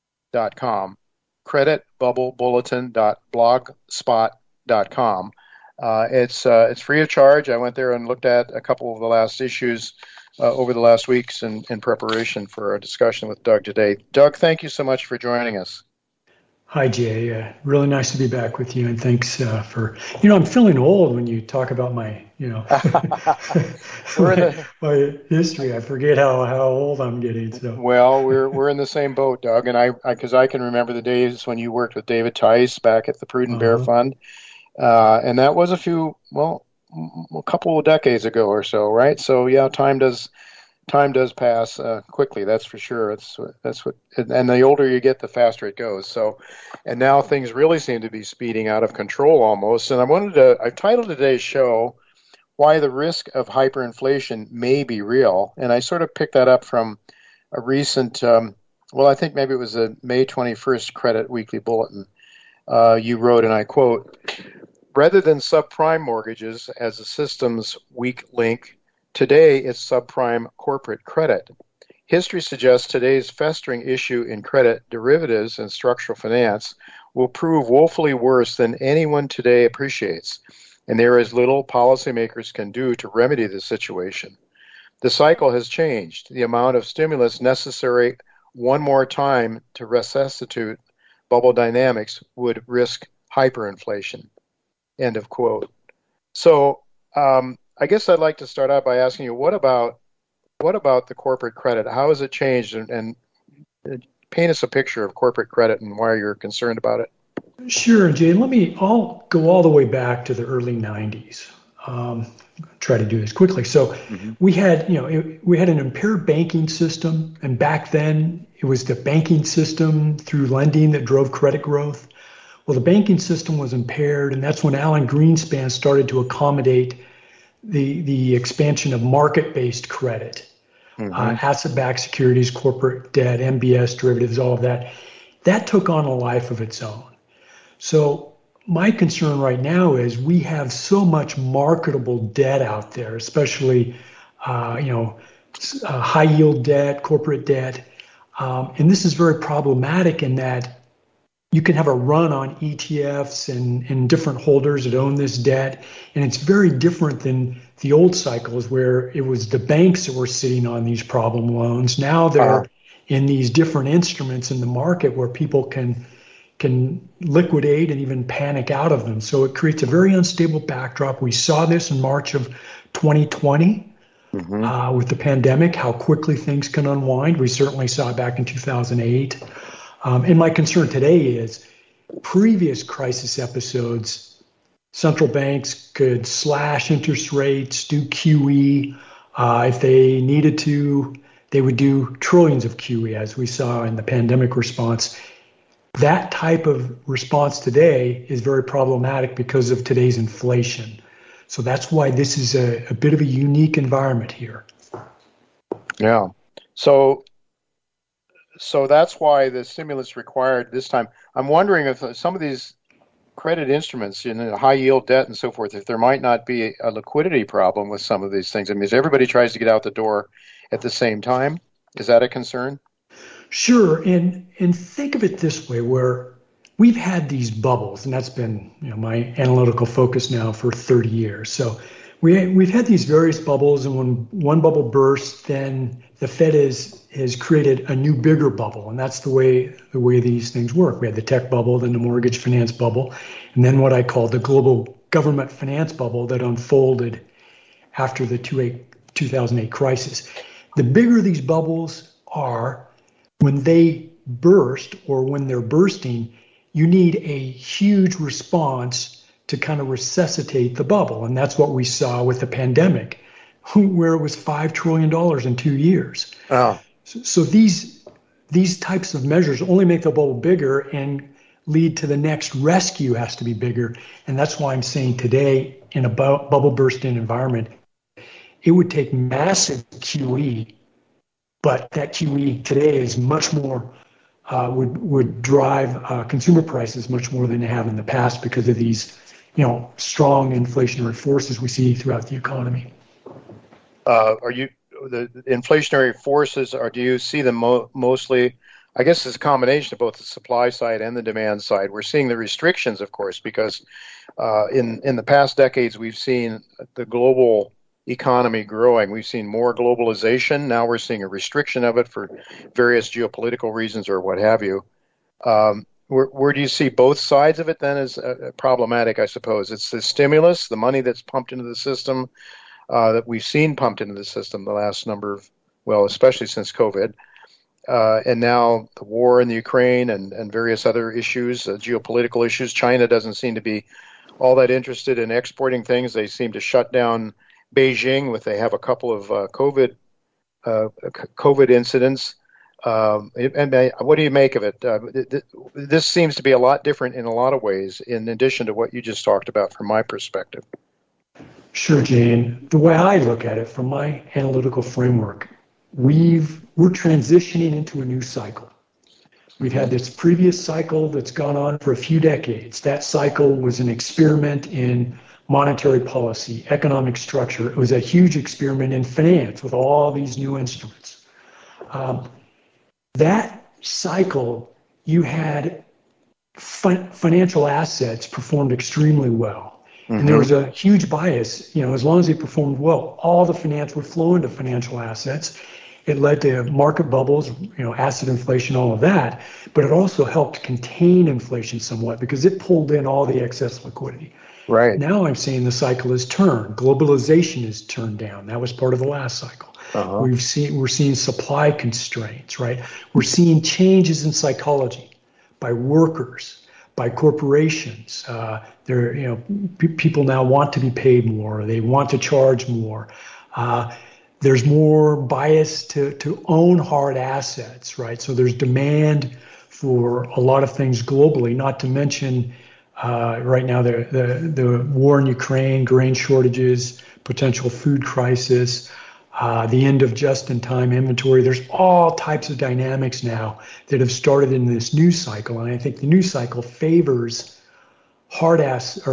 creditbubblebulletin.blogspot.com, creditbubblebulletin.blogspot.com. It's free of charge. I went there and looked at a couple of the last issues over the last weeks in preparation for our discussion with Doug today. Doug, thank you so much for joining us. Hi, Jay. Really nice to be back with you, and thanks for, I'm feeling old when you talk about my, my history. I forget how old I'm getting. So. Well, we're in the same boat, Doug, and because I can remember the days when you worked with David Tice back at the Prudent Bear Fund, and that was a couple of decades ago or so, right? So yeah, time does pass quickly. That's for sure. That's what, and the older you get, the faster it goes. So, and now things really seem to be speeding out of control almost. And I've titled today's show, "Why the Risk of Hyperinflation May Be Real." And I sort of picked that up from a recent, I think maybe it was a May 21st Credit Weekly Bulletin. You wrote, and I quote, "Rather than subprime mortgages as the system's weak link, today, it's subprime corporate credit. History suggests today's festering issue in credit derivatives and structural finance will prove woefully worse than anyone today appreciates, and there is little policymakers can do to remedy the situation. The cycle has changed. The amount of stimulus necessary one more time to resuscitate bubble dynamics would risk hyperinflation." End of quote. So, I guess I'd like to start out by asking you, what about the corporate credit? How has it changed, and paint us a picture of corporate credit and why you're concerned about it? Sure, Jay. I'll go all the way back to the early 90s. Try to do this quickly. So we had an impaired banking system, and back then it was the banking system through lending that drove credit growth. Well, the banking system was impaired, and that's when Alan Greenspan started to accommodate the expansion of market-based credit, asset-backed securities, corporate debt, MBS derivatives, all of that. That took on a life of its own. So my concern right now is we have so much marketable debt out there, especially high-yield debt, corporate debt, and this is very problematic in that you can have a run on ETFs and different holders that own this debt. And it's very different than the old cycles where it was the banks that were sitting on these problem loans. Now they're in these different instruments in the market where people can liquidate and even panic out of them. So it creates a very unstable backdrop. We saw this in March of 2020 with the pandemic, how quickly things can unwind. We certainly saw it back in 2008. And my concern today is previous crisis episodes, central banks could slash interest rates, do QE. If they needed to, they would do trillions of QE, as we saw in the pandemic response. That type of response today is very problematic because of today's inflation. So that's why this is a bit of a unique environment here. Yeah. So that's why the stimulus required this time. I'm wondering if some of these credit instruments, high yield debt and so forth, if there might not be a liquidity problem with some of these things. I mean, as everybody tries to get out the door at the same time, is that a concern? Sure, and think of it this way, where we've had these bubbles, and that's been my analytical focus now for 30 years. So we've had these various bubbles, and when one bubble bursts, then the Fed has created a new bigger bubble, and that's the way these things work. We had the tech bubble, then the mortgage finance bubble, and then what I call the global government finance bubble that unfolded after the 2008 crisis. The bigger these bubbles are, when they burst or when they're bursting, you need a huge response to kind of resuscitate the bubble. And that's what we saw with the pandemic, where it was $5 trillion in 2 years. Oh. So these types of measures only make the bubble bigger and lead to the next rescue has to be bigger. And that's why I'm saying today, in a bubble bursting environment, it would take massive QE, but that QE today is much more, would drive consumer prices much more than they have in the past because of these, strong inflationary forces we see throughout the economy. Are you the inflationary forces, or do you see them mostly I guess it's a combination of both the supply side and the demand side. We're seeing the restrictions, of course, because in the past decades, we've seen the global economy growing. We've seen more globalization. Now we're seeing a restriction of it for various geopolitical reasons or what have you. Where do you see both sides of it then as problematic, I suppose? It's the stimulus, the money that's pumped into the system, that we've seen pumped into the system the last number of, well, especially since COVID. And now the war in the Ukraine and various other issues, geopolitical issues. China doesn't seem to be all that interested in exporting things. They seem to shut down Beijing. They have a couple of COVID incidents. And what do you make of it? This seems to be a lot different in a lot of ways, in addition to what you just talked about from my perspective. Sure, Jane. The way I look at it from my analytical framework, we're transitioning into a new cycle. We've had this previous cycle that's gone on for a few decades. That cycle was an experiment in monetary policy, economic structure. It was a huge experiment in finance with all these new instruments. That cycle, you had financial assets performed extremely well. Mm-hmm. And there was a huge bias, as long as they performed well, all the finance would flow into financial assets. It led to market bubbles, asset inflation, all of that. But it also helped contain inflation somewhat because it pulled in all the excess liquidity. Right. Now I'm saying the cycle has turned. Globalization is turned down. That was part of the last cycle. Uh-huh. We're seeing supply constraints, right? We're seeing changes in psychology by workers, by corporations. People now want to be paid more. They want to charge more. There's more bias to own hard assets, right? So there's demand for a lot of things globally, not to mention right now the war in Ukraine, grain shortages, potential food crisis, the end of just-in-time inventory. There's all types of dynamics now that have started in this new cycle, and I think the new cycle favors hard assets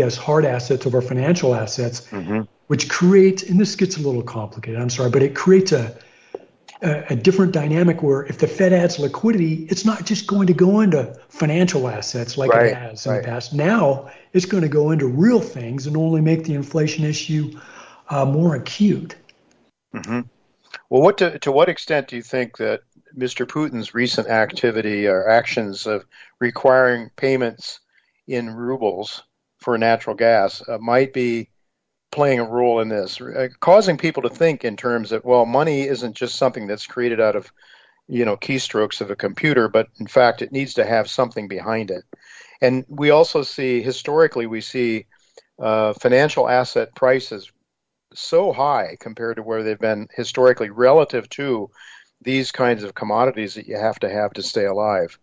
over financial assets, mm-hmm. which creates, and this gets a little complicated, I'm sorry, but it creates a different dynamic where if the Fed adds liquidity, it's not just going to go into financial assets like it has in the past. Now it's going to go into real things and only make the inflation issue more acute. Mm-hmm. Well, to what extent do you think that Mr. Putin's recent activity or actions of requiring payments in rubles for natural gas might be playing a role in this, causing people to think in terms of, well, money isn't just something that's created out of, keystrokes of a computer, but in fact, it needs to have something behind it. And we also see, historically, financial asset prices so high compared to where they've been historically relative to these kinds of commodities that you have to stay alive.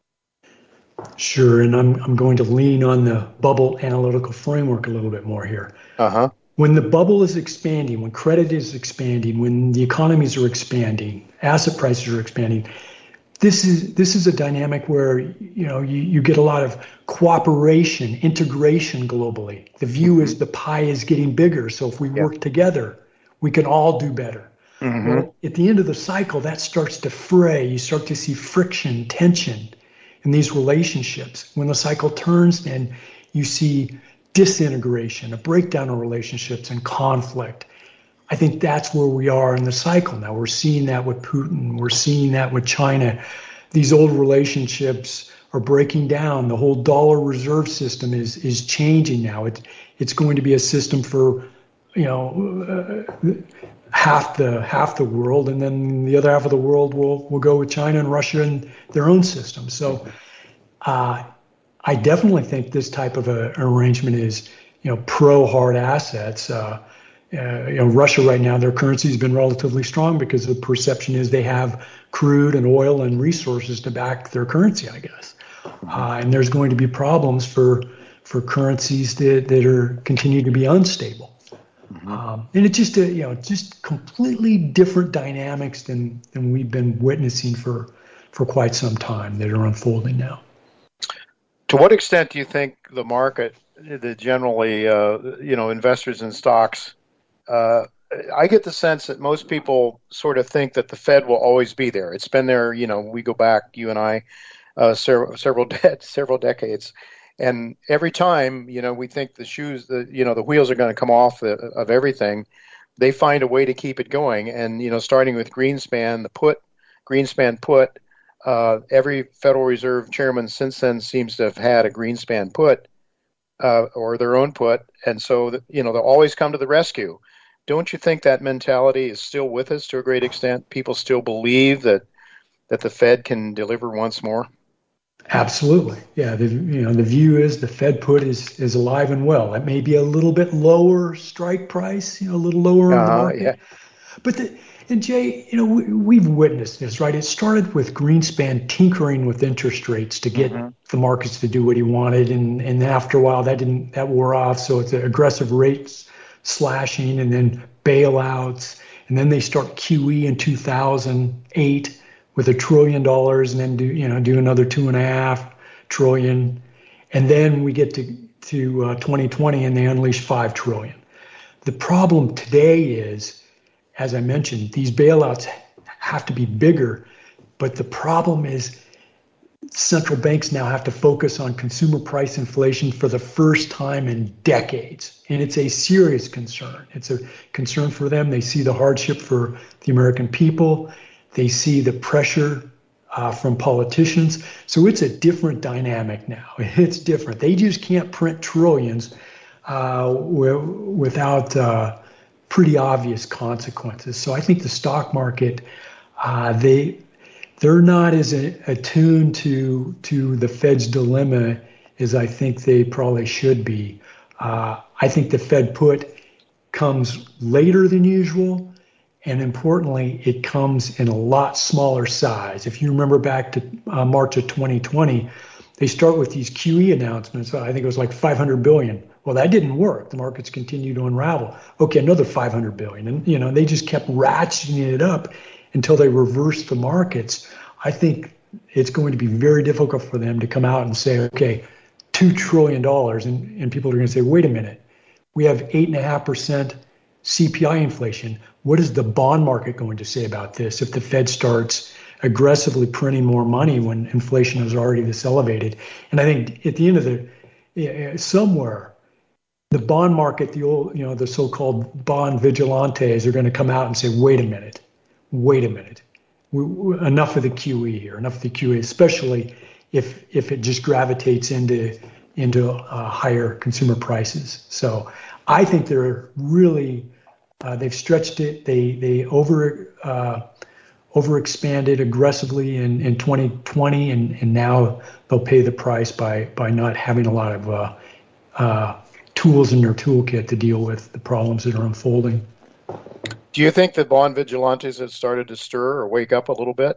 Sure, and I'm going to lean on the bubble analytical framework a little bit more here. Uh-huh. When the bubble is expanding, when credit is expanding, when the economies are expanding, asset prices are expanding, this is a dynamic where you get a lot of cooperation, integration globally. The view is the pie is getting bigger, so if we work together, we can all do better. Mm-hmm. Well, at the end of the cycle, that starts to fray. You start to see friction, tension in these relationships. When the cycle turns, then you see disintegration, a breakdown of relationships and conflict. I think that's where we are in the cycle now. We're seeing that with Putin. We're seeing that with China. These old relationships are breaking down. The whole dollar reserve system is changing now. It's going to be a system for half the world, and then the other half of the world will go with China and Russia and their own system. So I definitely think this type of an arrangement is pro hard assets. Russia right now, their currency has been relatively strong because the perception is they have crude and oil and resources to back their currency, I guess. And there's going to be problems for currencies that are continue to be unstable. Mm-hmm. And it's just completely different dynamics than we've been witnessing for quite some time that are unfolding now. To what extent do you think the market, generally, investors in stocks, I get the sense that most people sort of think that the Fed will always be there. It's been there, we go back, you and I, several decades. And every time, we think the wheels are going to come off of everything, they find a way to keep it going. And, starting with Greenspan put, every Federal Reserve chairman since then seems to have had a Greenspan put or their own put. And so, they'll always come to the rescue. Don't you think that mentality is still with us to a great extent? People still believe that the Fed can deliver once more? Absolutely. Yeah. The view is the Fed put is alive and well. It may be a little bit lower strike price, a little lower on the market. Yeah. But and Jay, we've witnessed this, right? It started with Greenspan tinkering with interest rates to get the markets to do what he wanted, and after a while that wore off. So it's aggressive rates slashing, and then bailouts, and then they start QE in 2008 with $1 trillion, and then do another $2.5 trillion, and then we get to 2020 and they unleash $5 trillion. The problem today is, as I mentioned, these bailouts have to be bigger, but the problem is central banks now have to focus on consumer price inflation for the first time in decades. And it's a serious concern. It's a concern for them. They see the hardship for the American people. They see the pressure from politicians. So it's a different dynamic now. It's different. They just can't print trillions without pretty obvious consequences. So I think the stock market, they're not as attuned to the Fed's dilemma as I think they probably should be. I think the Fed put comes later than usual, and importantly, it comes in a lot smaller size. If you remember back to March of 2020, they start with these QE announcements. I think it was like $500 billion. Well, that didn't work. The markets continued to unravel. Okay, another $500 billion, and they just kept ratcheting it up until they reverse the markets. I think it's going to be very difficult for them to come out and say, okay, $2 trillion. And people are going to say, wait a minute, we have 8.5% CPI inflation. What is the bond market going to say about this if the Fed starts aggressively printing more money when inflation is already this elevated? And I think at the end of somewhere, the bond market, the so-called bond vigilantes are going to come out and say, wait a minute. Enough of the QE here, especially if it just gravitates into higher consumer prices. So I think they're really, they've stretched it. They overexpanded aggressively in 2020, and now they'll pay the price by not having a lot of tools in their toolkit to deal with the problems that are unfolding. Do you think the bond vigilantes have started to stir or wake up a little bit?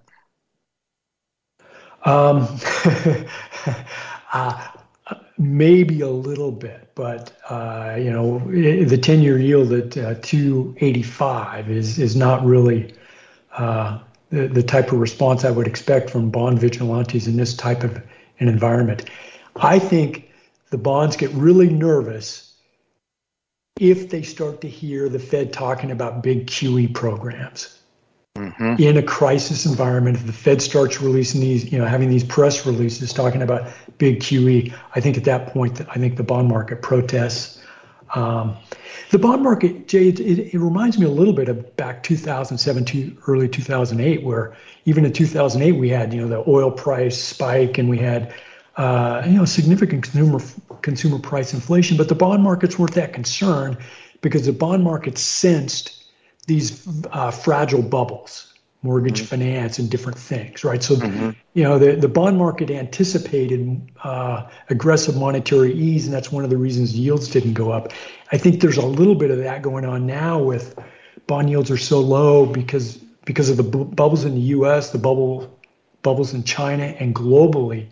Maybe a little bit, but the 10-year yield at 2.85 is not really the type of response I would expect from bond vigilantes in this type of an environment. I think the bonds get really nervous if they start to hear the Fed talking about big QE programs. In a crisis environment, if the Fed starts releasing these, having these press releases talking about big QE, I think at that point, I think the bond market protests. The bond market, Jay, it reminds me a little bit of back 2007 to early 2008, where even in 2008 we had, the oil price spike and we had, significant consumer price inflation, but the bond markets weren't that concerned because the bond market sensed these fragile bubbles, mortgage finance and different things, right? So, the bond market anticipated aggressive monetary ease, and that's one of the reasons yields didn't go up. I think there's a little bit of that going on now with bond yields are so low because of the bubbles in the U.S., the bubbles in China, and globally.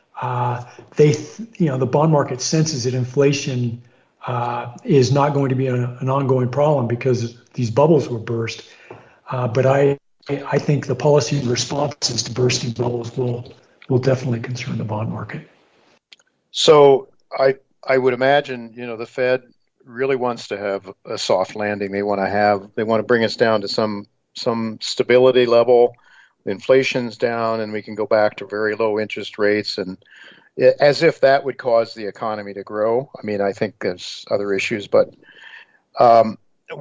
The bond market senses that inflation is not going to be an ongoing problem because these bubbles will burst. But I think the policy responses to bursting bubbles will definitely concern the bond market. So I would imagine, the Fed really wants to have a soft landing. They want to bring us down to some stability level. Inflation's down, and we can go back to very low interest rates, and as if that would cause the economy to grow. I mean, I think there's other issues, but the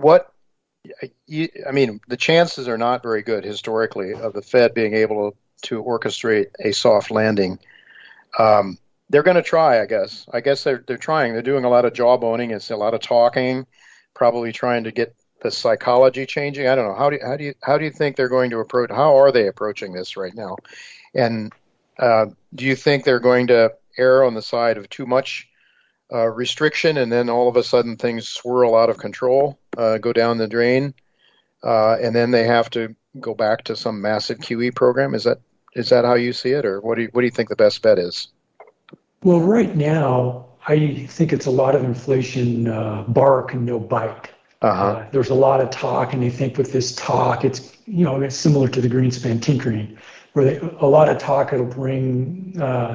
chances are not very good historically of the Fed being able to orchestrate a soft landing. They're going to try, I guess. I guess they're trying. They're doing a lot of jawboning. It's a lot of talking, probably trying to get the psychology changing. I don't know. How do you think they're going to approach? How are they approaching this right now? And do you think they're going to err on the side of too much restriction, and then all of a sudden things swirl out of control, go down the drain, and then they have to go back to some massive QE program? Is that how you see it, or what do you think the best bet is? Well, right now, I think it's a lot of inflation, bark and no bite. There's a lot of talk, and they think with this talk, it's similar to the Greenspan tinkering, where a lot of talk it'll bring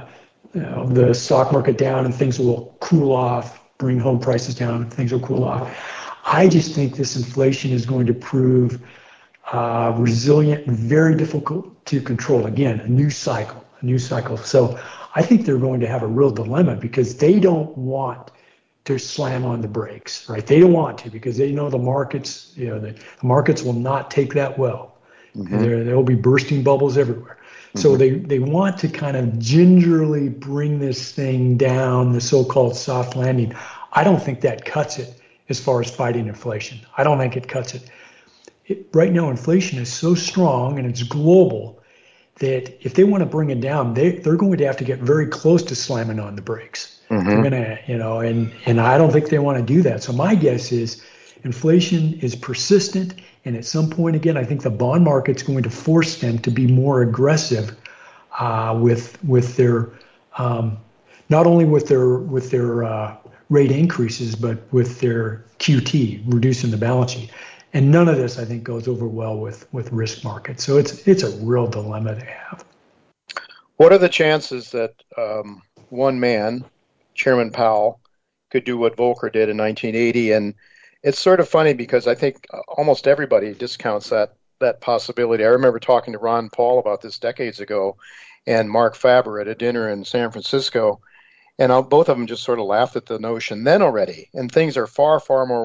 the stock market down and things will cool off, bring home prices down and things will cool off. I just think this inflation is going to prove resilient and very difficult to control. Again, a new cycle. So I think they're going to have a real dilemma because they don't want to slam on the brakes, right? They don't want to because they know the markets, the markets will not take that well. Mm-hmm. There will be bursting bubbles everywhere. Mm-hmm. So they want to kind of gingerly bring this thing down, the so-called soft landing. I don't think that cuts it as far as fighting inflation. I don't think it cuts it. Right now, inflation is so strong and it's global that if they want to bring it down, they're going to have to get very close to slamming on the brakes. Mm-hmm. They're gonna, and I don't think they want to do that. So my guess is inflation is persistent, and at some point, again, I think the bond market's going to force them to be more aggressive with their not only with their rate increases, but with their QT, reducing the balance sheet. And none of this, I think, goes over well with risk markets. So it's a real dilemma they have. What are the chances that one man, Chairman Powell, could do what Volcker did in 1980? And it's sort of funny because I think almost everybody discounts that possibility. I remember talking to Ron Paul about this decades ago and Mark Faber at a dinner in San Francisco, and both of them just sort of laughed at the notion then already. And things are far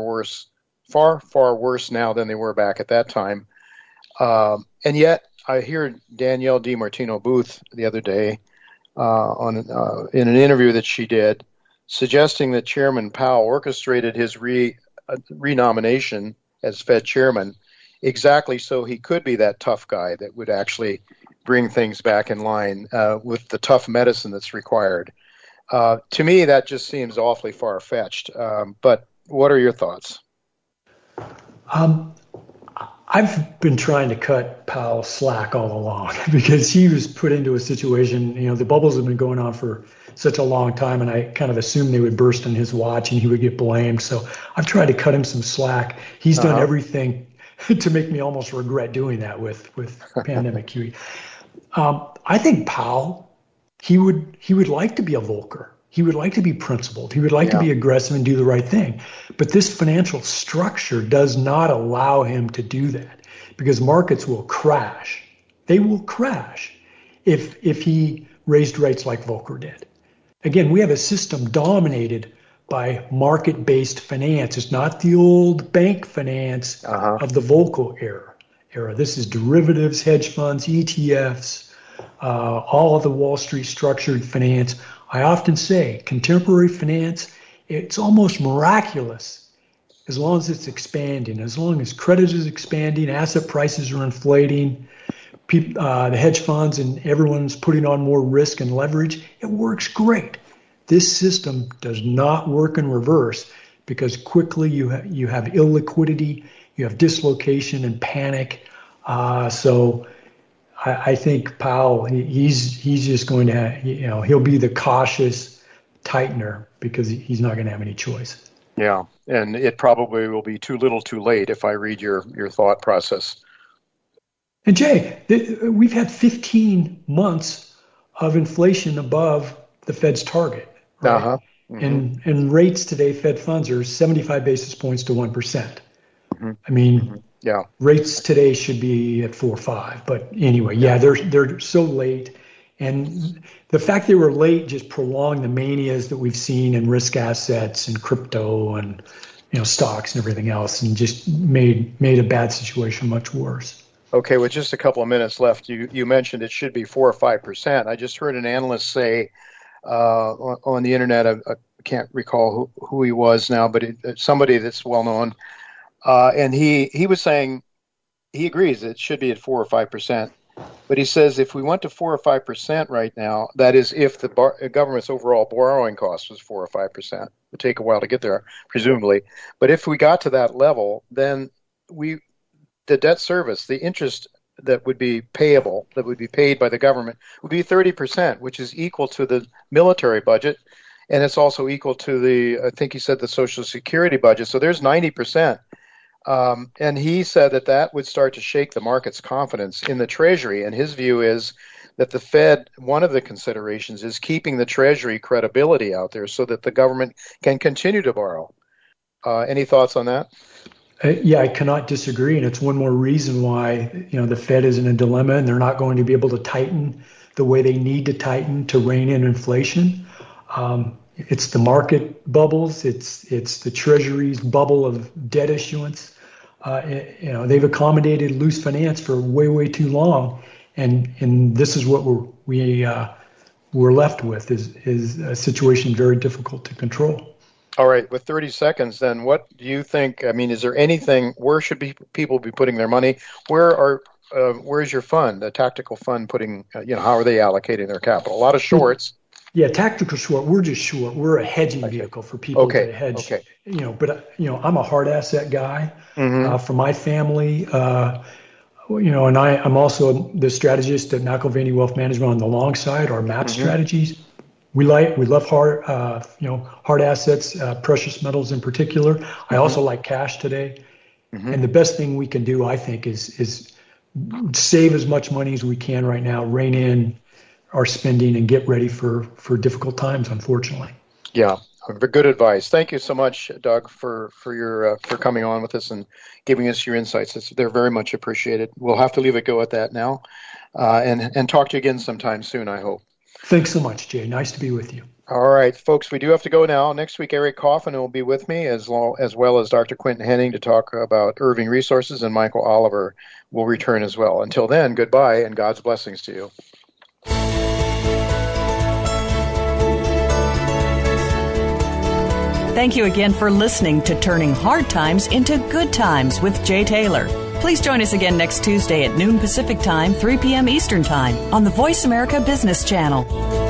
worse now than they were back at that time. And yet I hear Danielle DiMartino Booth the other day in an interview that she did, suggesting that Chairman Powell orchestrated his renomination as Fed chairman exactly so he could be that tough guy that would actually bring things back in line with the tough medicine that's required. To me, that just seems awfully far-fetched. But what are your thoughts? I've been trying to cut Powell slack all along because he was put into a situation, the bubbles have been going on for such a long time, and I kind of assumed they would burst on his watch and he would get blamed. So I've tried to cut him some slack. He's done everything to make me almost regret doing that with pandemic QE. I think Powell, he would like to be a Volcker. He would like to be principled. He would like to be aggressive and do the right thing. But this financial structure does not allow him to do that because markets will crash. They will crash if he raised rates like Volcker did. Again, we have a system dominated by market-based finance. It's not the old bank finance of the Volcker era. This is derivatives, hedge funds, ETFs, all of the Wall Street structured finance. I often say contemporary finance, it's almost miraculous as long as it's expanding, as long as credit is expanding, asset prices are inflating, the hedge funds and everyone's putting on more risk and leverage. It works great. This system does not work in reverse because quickly you have illiquidity, you have dislocation and panic. So I think Powell, he's just going to, he'll be the cautious tightener because he's not going to have any choice. Yeah, and it probably will be too little too late if I read your thought process. And Jay, we've had 15 months of inflation above the Fed's target. Right? And rates today, Fed funds are 75 basis points to 1%. I mean, rates today should be at 4 or 5. But anyway, they're so late. And the fact they were late just prolonged the manias that we've seen in risk assets and crypto and stocks and everything else, and just made a bad situation much worse. Okay, with just a couple of minutes left, you mentioned it should be 4 or 5%. I just heard an analyst say on the internet, I can't recall who he was now, but somebody that's well known, and he was saying he agrees it should be at 4 or 5%. But he says if we went to 4 or 5% right now, that is if the government's overall borrowing cost was 4 or 5%. It would take a while to get there, presumably. But if we got to that level, then the debt service, the interest that would be payable, that would be paid by the government, would be 30%, which is equal to the military budget, and it's also equal to I think he said the Social Security budget. So there's 90%. And he said that would start to shake the market's confidence in the Treasury. And his view is that the Fed, one of the considerations is keeping the Treasury credibility out there so that the government can continue to borrow. Any thoughts on that? Yeah, I cannot disagree. And it's one more reason why, the Fed is in a dilemma and they're not going to be able to tighten the way they need to tighten to rein in inflation. It's the market bubbles. It's the Treasury's bubble of debt issuance. They've accommodated loose finance for way too long, and this is what we're left with is a situation very difficult to control. All right, with 30 seconds, then, what do you think? I mean, is there anything? Where should people be putting their money? Where's your fund, the tactical fund, putting? How are they allocating their capital? A lot of shorts. Yeah, tactical short. We're just short. We're a hedging vehicle for people to hedge. Okay. But I'm a hard asset guy for my family. And I'm also the strategist at McIlvaney Wealth Management on the long side, our MAP strategies. We love hard assets, precious metals in particular. I also like cash today. And the best thing we can do, I think, is save as much money as we can right now, rein in our spending, and get ready for difficult times, unfortunately. Yeah, good advice. Thank you so much, Doug, for coming on with us and giving us your insights. They're very much appreciated. We'll have to leave it go at that now, and talk to you again sometime soon, I hope. Thanks so much, Jay. Nice to be with you. All right, folks, we do have to go now. Next week, Eric Coffin will be with me, as well as Dr. Quentin Henning, to talk about Irving Resources, and Michael Oliver will return as well. Until then, goodbye, and God's blessings to you. Thank you again for listening to Turning Hard Times into Good Times with Jay Taylor. Please join us again next Tuesday at noon Pacific Time, 3 p.m. Eastern Time on the Voice America Business Channel.